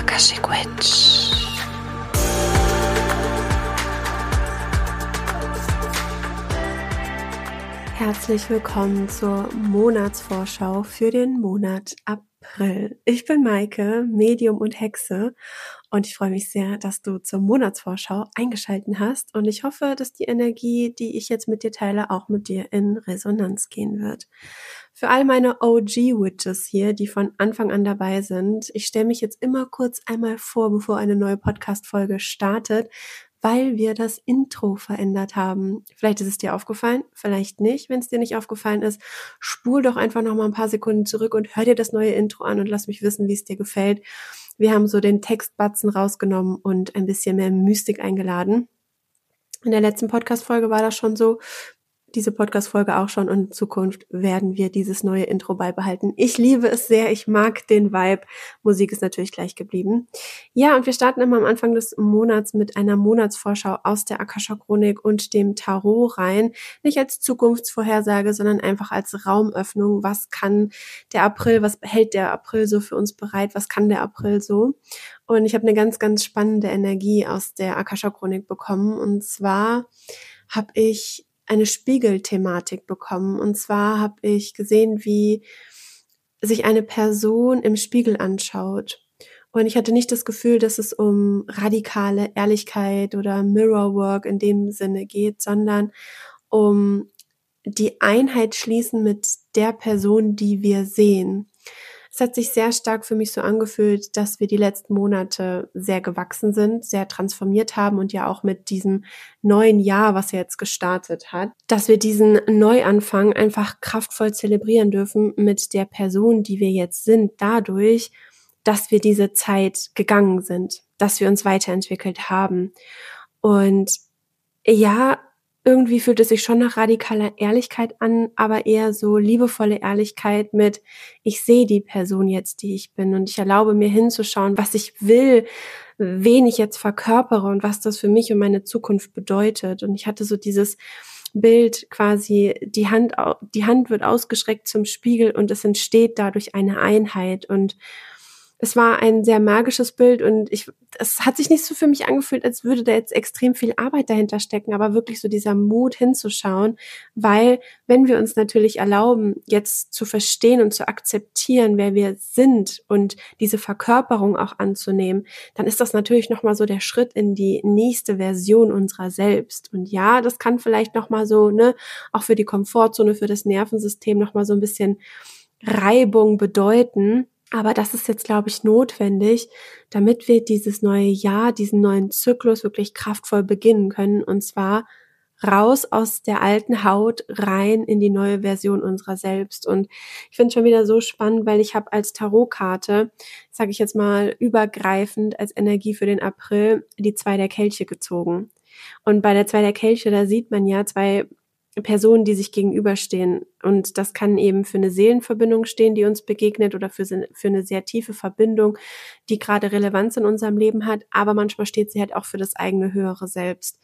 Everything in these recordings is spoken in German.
Akashic Witch. Herzlich willkommen zur Monatsvorschau für den Monat April. Ich bin Maike, Medium und Hexe, und ich freue mich sehr, dass du zur Monatsvorschau eingeschaltet hast, und ich hoffe, dass die Energie, die ich jetzt mit dir teile, auch mit dir in Resonanz gehen wird. Für all meine OG-Witches hier, die von Anfang an dabei sind, ich stelle mich jetzt immer kurz einmal vor, bevor eine neue Podcast-Folge startet, weil wir das Intro verändert haben. Vielleicht ist es dir aufgefallen, vielleicht nicht. Wenn es dir nicht aufgefallen ist, spul doch einfach noch mal ein paar Sekunden zurück und hör dir das neue Intro an und lass mich wissen, wie es dir gefällt. Wir haben so den Textbatzen rausgenommen und ein bisschen mehr Mystik eingeladen. In der letzten Podcast-Folge war das schon so, diese Podcast-Folge auch schon, und in Zukunft werden wir dieses neue Intro beibehalten. Ich liebe es sehr, ich mag den Vibe. Musik ist natürlich gleich geblieben. Ja, und wir starten immer am Anfang des Monats mit einer Monatsvorschau aus der Akasha-Chronik und dem Tarot rein. Nicht als Zukunftsvorhersage, sondern einfach als Raumöffnung. Was kann der April, was hält der April so für uns bereit? Was kann der April so? Und ich habe eine ganz, ganz spannende Energie aus der Akasha-Chronik bekommen. Und zwar habe ich eine Spiegelthematik bekommen. Und zwar habe ich gesehen, wie sich eine Person im Spiegel anschaut. Und ich hatte nicht das Gefühl, dass es um radikale Ehrlichkeit oder Mirrorwork in dem Sinne geht, sondern um die Einheit schließen mit der Person, die wir sehen. Es hat sich sehr stark für mich so angefühlt, dass wir die letzten Monate sehr gewachsen sind, sehr transformiert haben, und ja auch mit diesem neuen Jahr, was jetzt gestartet hat, dass wir diesen Neuanfang einfach kraftvoll zelebrieren dürfen mit der Person, die wir jetzt sind, dadurch, dass wir diese Zeit gegangen sind, dass wir uns weiterentwickelt haben. Und ja, irgendwie fühlt es sich schon nach radikaler Ehrlichkeit an, aber eher so liebevolle Ehrlichkeit mit: ich sehe die Person jetzt, die ich bin, und ich erlaube mir hinzuschauen, was ich will, wen ich jetzt verkörpere und was das für mich und meine Zukunft bedeutet. Und ich hatte so dieses Bild quasi, die Hand wird ausgestreckt zum Spiegel und es entsteht dadurch eine Einheit, und es war ein sehr magisches Bild, und es hat sich nicht so für mich angefühlt, als würde da jetzt extrem viel Arbeit dahinter stecken, aber wirklich so dieser Mut hinzuschauen, weil wenn wir uns natürlich erlauben, jetzt zu verstehen und zu akzeptieren, wer wir sind und diese Verkörperung auch anzunehmen, dann ist das natürlich nochmal so der Schritt in die nächste Version unserer selbst. Und ja, das kann vielleicht nochmal so, auch für die Komfortzone, für das Nervensystem nochmal so ein bisschen Reibung bedeuten. Aber das ist jetzt, glaube ich, notwendig, damit wir dieses neue Jahr, diesen neuen Zyklus wirklich kraftvoll beginnen können. Und zwar raus aus der alten Haut, rein in die neue Version unserer selbst. Und ich finde es schon wieder so spannend, weil ich habe als Tarotkarte, sage ich jetzt mal übergreifend als Energie für den April, die 2 der Kelche gezogen. Und bei der 2 der Kelche, da sieht man ja 2 Personen, die sich gegenüberstehen. Und das kann eben für eine Seelenverbindung stehen, die uns begegnet, oder für eine sehr tiefe Verbindung, die gerade Relevanz in unserem Leben hat. Aber manchmal steht sie halt auch für das eigene höhere Selbst.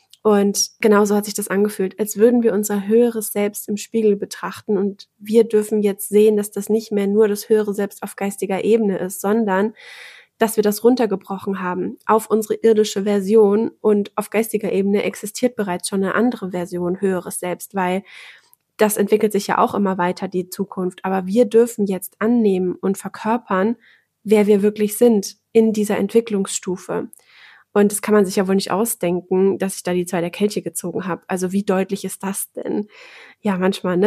Und genauso hat sich das angefühlt, als würden wir unser höheres Selbst im Spiegel betrachten. Und wir dürfen jetzt sehen, dass das nicht mehr nur das höhere Selbst auf geistiger Ebene ist, sondern dass wir das runtergebrochen haben auf unsere irdische Version, und auf geistiger Ebene existiert bereits schon eine andere Version, höheres Selbst, weil das entwickelt sich ja auch immer weiter, die Zukunft. Aber wir dürfen jetzt annehmen und verkörpern, wer wir wirklich sind in dieser Entwicklungsstufe. Und das kann man sich ja wohl nicht ausdenken, dass ich da die 2 der Kelche gezogen habe. Also wie deutlich ist das denn? Ja, manchmal,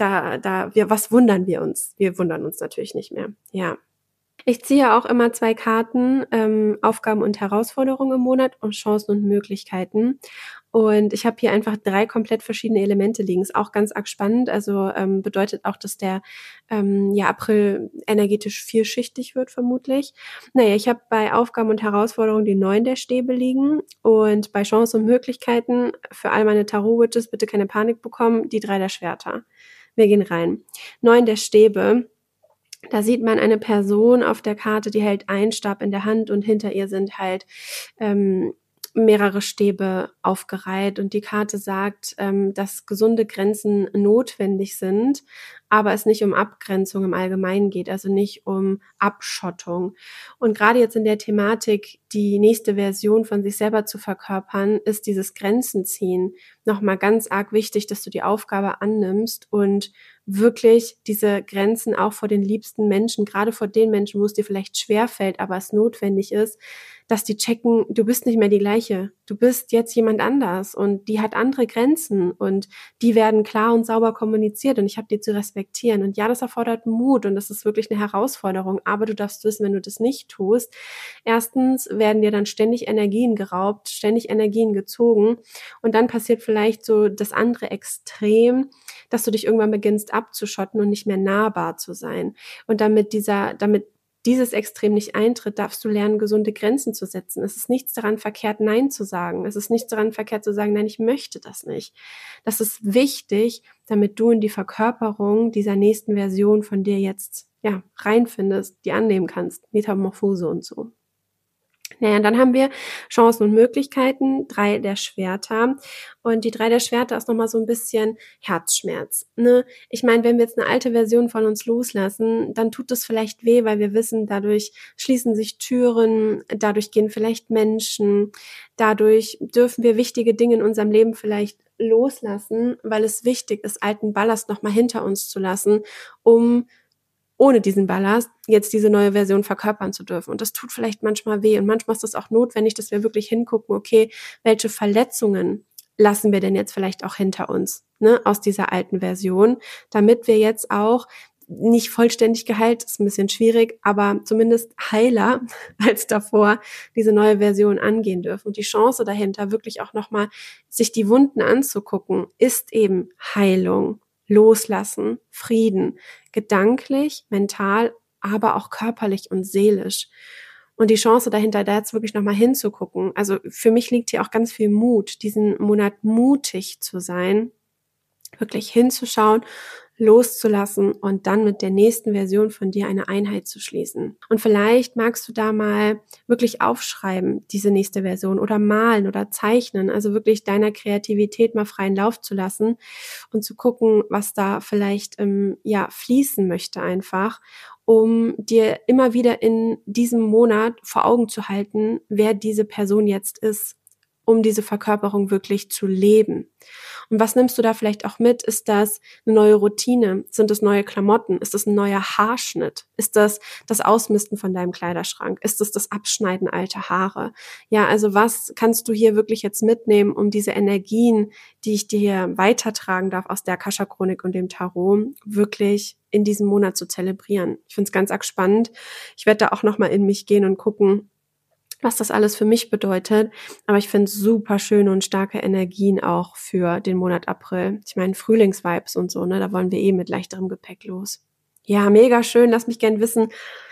was wundern wir uns? Wir wundern uns natürlich nicht mehr. Ja. Ich ziehe auch immer 2 Karten, Aufgaben und Herausforderungen im Monat und Chancen und Möglichkeiten. Und ich habe hier einfach 3 komplett verschiedene Elemente liegen. Ist auch ganz arg spannend. Also bedeutet auch, dass der April energetisch vielschichtig wird vermutlich. Naja, ich habe bei Aufgaben und Herausforderungen die 9 der Stäbe liegen, und bei Chancen und Möglichkeiten für all meine Tarot-Witches bitte keine Panik bekommen, die 3 der Schwerter. Wir gehen rein. 9 der Stäbe. Da sieht man eine Person auf der Karte, die hält einen Stab in der Hand, und hinter ihr sind halt mehrere Stäbe aufgereiht und die Karte sagt, dass gesunde Grenzen notwendig sind, aber es nicht um Abgrenzung im Allgemeinen geht, also nicht um Abschottung. Und gerade jetzt in der Thematik, die nächste Version von sich selber zu verkörpern, ist dieses Grenzen ziehen nochmal ganz arg wichtig, dass du die Aufgabe annimmst und wirklich diese Grenzen auch vor den liebsten Menschen, gerade vor den Menschen, wo es dir vielleicht schwerfällt, aber es notwendig ist, dass die checken, du bist nicht mehr die Gleiche. Du bist jetzt jemand anders und die hat andere Grenzen und die werden klar und sauber kommuniziert und ich habe die zu respektieren. Und ja, das erfordert Mut und das ist wirklich eine Herausforderung, aber du darfst wissen, wenn du das nicht tust, erstens werden dir dann ständig Energien geraubt, ständig Energien gezogen und dann passiert vielleicht so das andere Extrem, dass du dich irgendwann beginnst abzuschotten und nicht mehr nahbar zu sein. Und damit dieses Extrem nicht eintritt, darfst du lernen, gesunde Grenzen zu setzen. Es ist nichts daran verkehrt, Nein zu sagen. Es ist nichts daran verkehrt zu sagen, nein, ich möchte das nicht. Das ist wichtig, damit du in die Verkörperung dieser nächsten Version von dir jetzt reinfindest, die annehmen kannst. Metamorphose und so. Naja, dann haben wir Chancen und Möglichkeiten, 3 der Schwerter. Und die 3 der Schwerter ist nochmal so ein bisschen Herzschmerz. Ne? Ich meine, wenn wir jetzt eine alte Version von uns loslassen, dann tut das vielleicht weh, weil wir wissen, dadurch schließen sich Türen, dadurch gehen vielleicht Menschen, dadurch dürfen wir wichtige Dinge in unserem Leben vielleicht loslassen, weil es wichtig ist, alten Ballast nochmal hinter uns zu lassen, um ohne diesen Ballast jetzt diese neue Version verkörpern zu dürfen. Und das tut vielleicht manchmal weh. Und manchmal ist das auch notwendig, dass wir wirklich hingucken, okay, welche Verletzungen lassen wir denn jetzt vielleicht auch hinter uns, ne, aus dieser alten Version, damit wir jetzt auch nicht vollständig geheilt, ist ein bisschen schwierig, aber zumindest heiler als davor diese neue Version angehen dürfen. Und die Chance dahinter, wirklich auch nochmal sich die Wunden anzugucken, ist eben Heilung, Loslassen, Frieden, gedanklich, mental, aber auch körperlich und seelisch. Und die Chance dahinter, da jetzt wirklich nochmal hinzugucken. Also für mich liegt hier auch ganz viel Mut, diesen Monat mutig zu sein, wirklich hinzuschauen, loszulassen und dann mit der nächsten Version von dir eine Einheit zu schließen. Und vielleicht magst du da mal wirklich aufschreiben, diese nächste Version oder malen oder zeichnen, also wirklich deiner Kreativität mal freien Lauf zu lassen und zu gucken, was da vielleicht fließen möchte einfach, um dir immer wieder in diesem Monat vor Augen zu halten, wer diese Person jetzt ist, um diese Verkörperung wirklich zu leben. Und was nimmst du da vielleicht auch mit? Ist das eine neue Routine? Sind das neue Klamotten? Ist das ein neuer Haarschnitt? Ist das das Ausmisten von deinem Kleiderschrank? Ist das Abschneiden alter Haare? Ja, also was kannst du hier wirklich jetzt mitnehmen, um diese Energien, die ich dir weitertragen darf aus der Akasha-Chronik und dem Tarot, wirklich in diesem Monat zu zelebrieren? Ich finde es ganz arg spannend. Ich werde da auch nochmal in mich gehen und gucken, was das alles für mich bedeutet. Aber ich finde super schöne und starke Energien auch für den Monat April. Ich meine, Frühlingsvibes und so, ne, da wollen wir mit leichterem Gepäck los. Ja, mega schön. Lass mich gern wissen,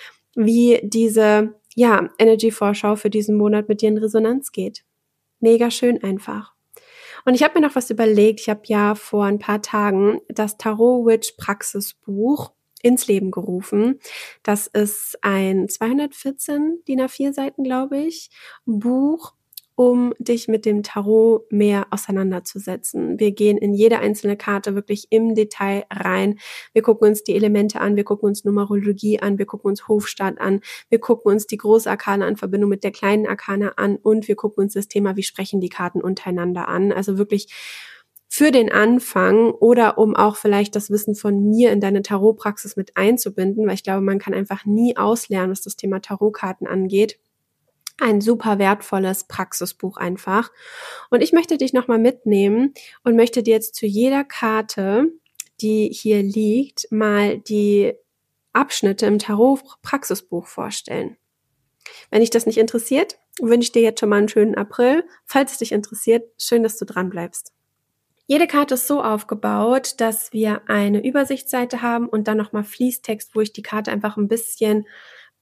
wie diese, Energy-Vorschau für diesen Monat mit dir in Resonanz geht. Mega schön einfach. Und ich habe mir noch was überlegt. Ich habe ja vor ein paar Tagen das Tarot Witch Praxisbuch ins Leben gerufen. Das ist ein 214 DIN A4 Seiten, glaube ich, Buch, um dich mit dem Tarot mehr auseinanderzusetzen. Wir gehen in jede einzelne Karte wirklich im Detail rein. Wir gucken uns die Elemente an, wir gucken uns Numerologie an, wir gucken uns Hofstaat an, wir gucken uns die Großarkane in Verbindung mit der kleinen Arkane an und wir gucken uns das Thema, wie sprechen die Karten untereinander an. Also wirklich für den Anfang oder um auch vielleicht das Wissen von mir in deine Tarotpraxis mit einzubinden, weil ich glaube, man kann einfach nie auslernen, was das Thema Tarotkarten angeht. Ein super wertvolles Praxisbuch einfach. Und ich möchte dich nochmal mitnehmen und möchte dir jetzt zu jeder Karte, die hier liegt, mal die Abschnitte im Tarot-Praxisbuch vorstellen. Wenn dich das nicht interessiert, wünsche ich dir jetzt schon mal einen schönen April. Falls es dich interessiert, schön, dass du dran bleibst. Jede Karte ist so aufgebaut, dass wir eine Übersichtsseite haben und dann nochmal Fließtext, wo ich die Karte einfach ein bisschen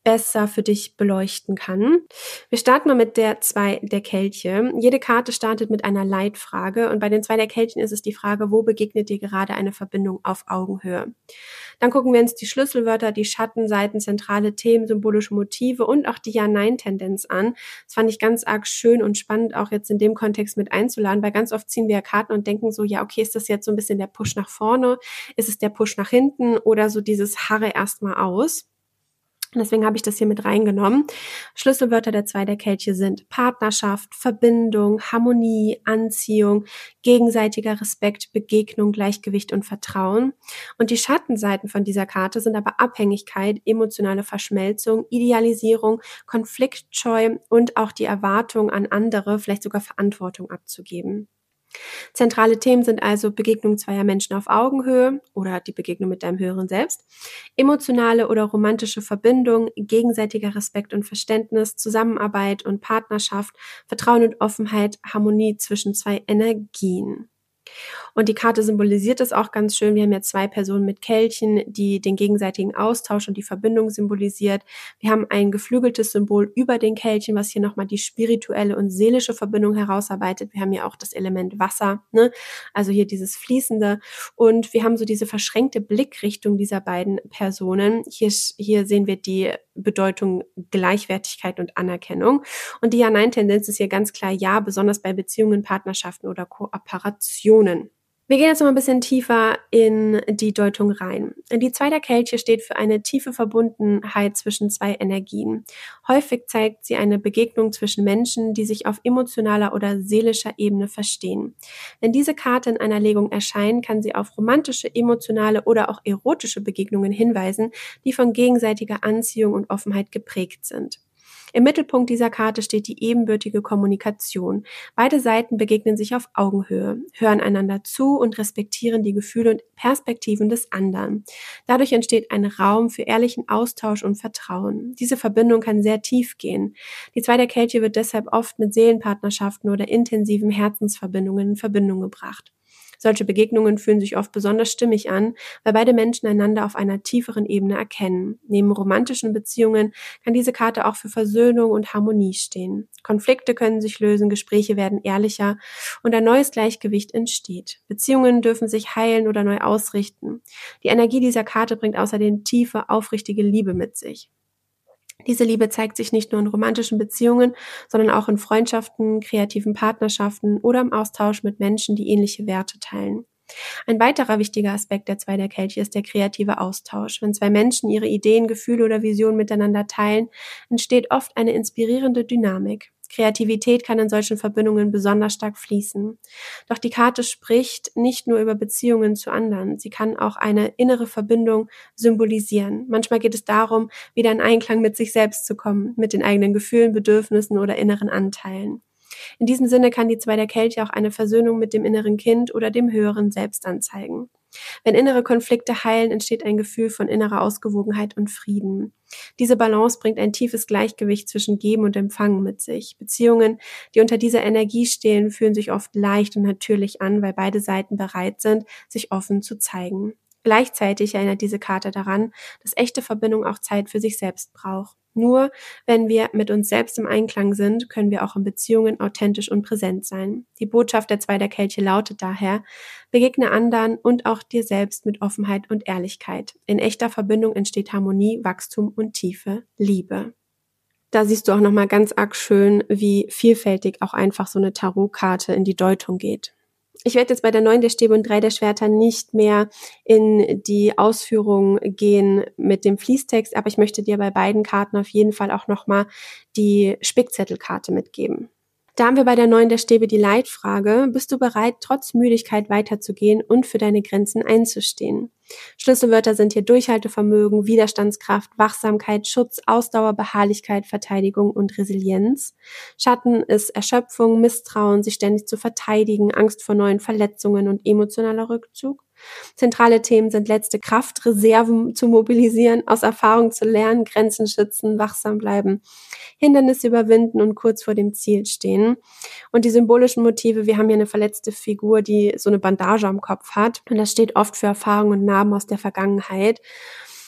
besser für dich beleuchten kann. Wir starten mal mit der 2 der Kelche. Jede Karte startet mit einer Leitfrage und bei den 2 der Kelchen ist es die Frage, wo begegnet dir gerade eine Verbindung auf Augenhöhe? Dann gucken wir uns die Schlüsselwörter, die Schattenseiten, zentrale Themen, symbolische Motive und auch die Ja-Nein-Tendenz an. Das fand ich ganz arg schön und spannend, auch jetzt in dem Kontext mit einzuladen, weil ganz oft ziehen wir ja Karten und denken so, ja, okay, ist das jetzt so ein bisschen der Push nach vorne? Ist es der Push nach hinten oder so dieses Harre erstmal aus? Und deswegen habe ich das hier mit reingenommen. Schlüsselwörter der 2 der Kelche sind Partnerschaft, Verbindung, Harmonie, Anziehung, gegenseitiger Respekt, Begegnung, Gleichgewicht und Vertrauen. Und die Schattenseiten von dieser Karte sind aber Abhängigkeit, emotionale Verschmelzung, Idealisierung, Konfliktscheu und auch die Erwartung an andere, vielleicht sogar Verantwortung abzugeben. Zentrale Themen sind also Begegnung zweier Menschen auf Augenhöhe oder die Begegnung mit deinem höheren Selbst, emotionale oder romantische Verbindung, gegenseitiger Respekt und Verständnis, Zusammenarbeit und Partnerschaft, Vertrauen und Offenheit, Harmonie zwischen 2 Energien. Und die Karte symbolisiert es auch ganz schön. Wir haben ja 2 Personen mit Kelchen, die den gegenseitigen Austausch und die Verbindung symbolisiert. Wir haben ein geflügeltes Symbol über den Kelchen, was hier nochmal die spirituelle und seelische Verbindung herausarbeitet. Wir haben ja auch das Element Wasser, ne? Also hier dieses Fließende. Und wir haben so diese verschränkte Blickrichtung dieser beiden Personen. Hier sehen wir die Bedeutung Gleichwertigkeit und Anerkennung. Und die Ja-Nein-Tendenz ist hier ganz klar Ja, besonders bei Beziehungen, Partnerschaften oder Kooperationen. Wir gehen jetzt noch ein bisschen tiefer in die Deutung rein. Die 2 der Kelche steht für eine tiefe Verbundenheit zwischen 2 Energien. Häufig zeigt sie eine Begegnung zwischen Menschen, die sich auf emotionaler oder seelischer Ebene verstehen. Wenn diese Karte in einer Legung erscheint, kann sie auf romantische, emotionale oder auch erotische Begegnungen hinweisen, die von gegenseitiger Anziehung und Offenheit geprägt sind. Im Mittelpunkt dieser Karte steht die ebenbürtige Kommunikation. Beide Seiten begegnen sich auf Augenhöhe, hören einander zu und respektieren die Gefühle und Perspektiven des anderen. Dadurch entsteht ein Raum für ehrlichen Austausch und Vertrauen. Diese Verbindung kann sehr tief gehen. Die 2 der Kelche wird deshalb oft mit Seelenpartnerschaften oder intensiven Herzensverbindungen in Verbindung gebracht. Solche Begegnungen fühlen sich oft besonders stimmig an, weil beide Menschen einander auf einer tieferen Ebene erkennen. Neben romantischen Beziehungen kann diese Karte auch für Versöhnung und Harmonie stehen. Konflikte können sich lösen, Gespräche werden ehrlicher und ein neues Gleichgewicht entsteht. Beziehungen dürfen sich heilen oder neu ausrichten. Die Energie dieser Karte bringt außerdem tiefe, aufrichtige Liebe mit sich. Diese Liebe zeigt sich nicht nur in romantischen Beziehungen, sondern auch in Freundschaften, kreativen Partnerschaften oder im Austausch mit Menschen, die ähnliche Werte teilen. Ein weiterer wichtiger Aspekt der 2 der Kelche ist der kreative Austausch. Wenn 2 Menschen ihre Ideen, Gefühle oder Visionen miteinander teilen, entsteht oft eine inspirierende Dynamik. Kreativität kann in solchen Verbindungen besonders stark fließen. Doch die Karte spricht nicht nur über Beziehungen zu anderen, sie kann auch eine innere Verbindung symbolisieren. Manchmal geht es darum, wieder in Einklang mit sich selbst zu kommen, mit den eigenen Gefühlen, Bedürfnissen oder inneren Anteilen. In diesem Sinne kann die 2 der Kelche auch eine Versöhnung mit dem inneren Kind oder dem höheren Selbst anzeigen. Wenn innere Konflikte heilen, entsteht ein Gefühl von innerer Ausgewogenheit und Frieden. Diese Balance bringt ein tiefes Gleichgewicht zwischen Geben und Empfangen mit sich. Beziehungen, die unter dieser Energie stehen, fühlen sich oft leicht und natürlich an, weil beide Seiten bereit sind, sich offen zu zeigen. Gleichzeitig erinnert diese Karte daran, dass echte Verbindung auch Zeit für sich selbst braucht. Nur wenn wir mit uns selbst im Einklang sind, können wir auch in Beziehungen authentisch und präsent sein. Die Botschaft der 2 der Kelche lautet daher: Begegne anderen und auch dir selbst mit Offenheit und Ehrlichkeit. In echter Verbindung entsteht Harmonie, Wachstum und tiefe Liebe. Da siehst du auch nochmal ganz arg schön, wie vielfältig auch einfach so eine Tarotkarte in die Deutung geht. Ich werde jetzt bei der 9 der Stäbe und 3 der Schwerter nicht mehr in die Ausführung gehen mit dem Fließtext, aber ich möchte dir bei beiden Karten auf jeden Fall auch nochmal die Spickzettelkarte mitgeben. Da haben wir bei der 9 der Stäbe die Leitfrage: Bist du bereit, trotz Müdigkeit weiterzugehen und für deine Grenzen einzustehen? Schlüsselwörter sind hier Durchhaltevermögen, Widerstandskraft, Wachsamkeit, Schutz, Ausdauer, Beharrlichkeit, Verteidigung und Resilienz. Schatten ist Erschöpfung, Misstrauen, sich ständig zu verteidigen, Angst vor neuen Verletzungen und emotionaler Rückzug. Zentrale Themen sind letzte Kraft, Reserven zu mobilisieren, aus Erfahrung zu lernen, Grenzen schützen, wachsam bleiben, Hindernisse überwinden und kurz vor dem Ziel stehen. Und die symbolischen Motive: Wir haben hier eine verletzte Figur, die so eine Bandage am Kopf hat. Und das steht oft für Erfahrungen und Narben aus der Vergangenheit.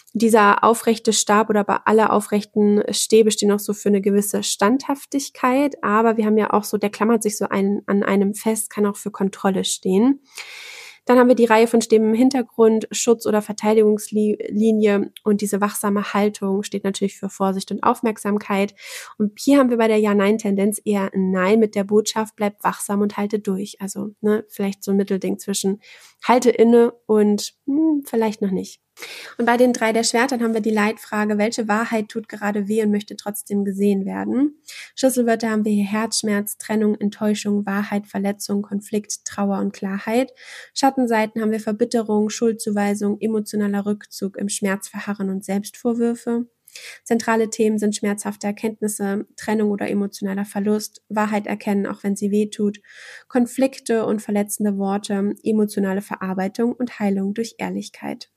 Dieser aufrechte Stab oder aber alle aufrechten Stäbe stehen auch so für eine gewisse Standhaftigkeit, aber wir haben ja auch so, der klammert sich so an einem fest, kann auch für Kontrolle stehen. Dann haben wir die Reihe von Stäben im Hintergrund, Schutz- oder Verteidigungslinie, und diese wachsame Haltung steht natürlich für Vorsicht und Aufmerksamkeit. Und hier haben wir bei der Ja-Nein-Tendenz eher ein Nein mit der Botschaft, bleib wachsam und halte durch. Also vielleicht so ein Mittelding zwischen halte inne und vielleicht noch nicht. Und bei den 3 der Schwertern haben wir die Leitfrage, welche Wahrheit tut gerade weh und möchte trotzdem gesehen werden? Schlüsselwörter haben wir hier Herzschmerz, Trennung, Enttäuschung, Wahrheit, Verletzung, Konflikt, Trauer und Klarheit. Schattenseiten haben wir Verbitterung, Schuldzuweisung, emotionaler Rückzug, im Schmerz verharren und Selbstvorwürfe. Zentrale Themen sind schmerzhafte Erkenntnisse, Trennung oder emotionaler Verlust, Wahrheit erkennen, auch wenn sie weh tut, Konflikte und verletzende Worte, emotionale Verarbeitung und Heilung durch Ehrlichkeit.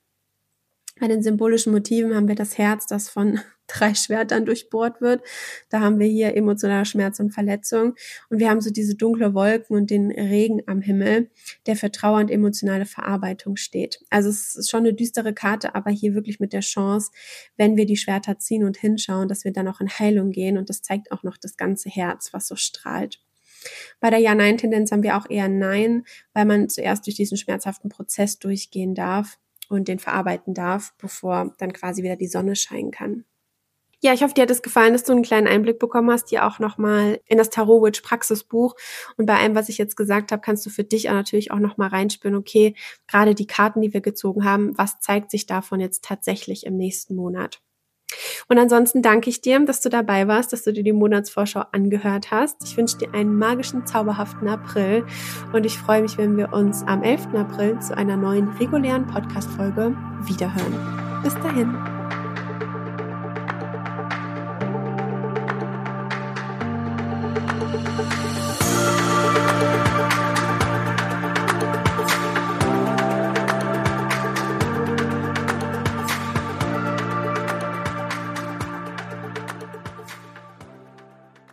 Bei den symbolischen Motiven haben wir das Herz, das von 3 Schwertern durchbohrt wird. Da haben wir hier emotionaler Schmerz und Verletzung. Und wir haben so diese dunkle Wolken und den Regen am Himmel, der für Trauer und emotionale Verarbeitung steht. Also es ist schon eine düstere Karte, aber hier wirklich mit der Chance, wenn wir die Schwerter ziehen und hinschauen, dass wir dann auch in Heilung gehen. Und das zeigt auch noch das ganze Herz, was so strahlt. Bei der Ja-Nein-Tendenz haben wir auch eher Nein, weil man zuerst durch diesen schmerzhaften Prozess durchgehen darf und den verarbeiten darf, bevor dann quasi wieder die Sonne scheinen kann. Ja, ich hoffe, dir hat es gefallen, dass du einen kleinen Einblick bekommen hast, hier auch nochmal in das Tarot Witch Praxisbuch. Und bei allem, was ich jetzt gesagt habe, kannst du für dich auch natürlich auch nochmal reinspüren, okay, gerade die Karten, die wir gezogen haben, was zeigt sich davon jetzt tatsächlich im nächsten Monat? Und ansonsten danke ich dir, dass du dabei warst, dass du dir die Monatsvorschau angehört hast. Ich wünsche dir einen magischen, zauberhaften April und ich freue mich, wenn wir uns am 11. April zu einer neuen regulären Podcast-Folge wiederhören. Bis dahin.